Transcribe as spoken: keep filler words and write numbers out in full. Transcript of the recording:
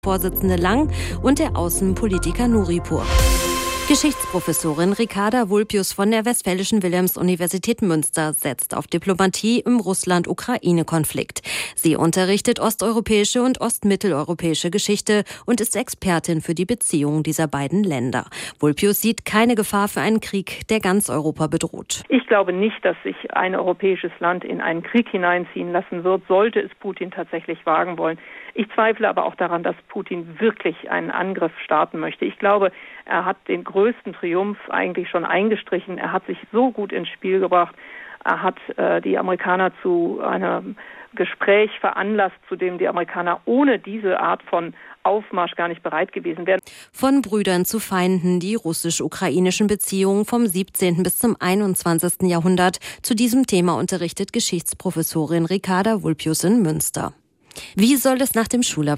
Vorsitzende Lang und der Außenpolitiker Nuripur. Geschichtsprofessorin Ricarda Vulpius von der Westfälischen Wilhelms-Universität Münster setzt auf Diplomatie im Russland-Ukraine-Konflikt. Sie unterrichtet osteuropäische und ostmitteleuropäische Geschichte und ist Expertin für die Beziehungen dieser beiden Länder. Vulpius sieht keine Gefahr für einen Krieg, der ganz Europa bedroht. Ich glaube nicht, dass sich ein europäisches Land in einen Krieg hineinziehen lassen wird, sollte es Putin tatsächlich wagen wollen. Ich zweifle aber auch daran, dass Putin wirklich einen Angriff starten möchte. Ich glaube, er hat den größten Triumph eigentlich schon eingestrichen. Er hat sich so gut ins Spiel gebracht. Er hat äh, die Amerikaner zu einem Gespräch veranlasst, zu dem die Amerikaner ohne diese Art von Aufmarsch gar nicht bereit gewesen wären. Von Brüdern zu Feinden, die russisch-ukrainischen Beziehungen vom siebzehnten bis zum einundzwanzigsten Jahrhundert. Zu diesem Thema unterrichtet Geschichtsprofessorin Ricarda Vulpius in Münster. Wie soll es nach dem Schulabschluss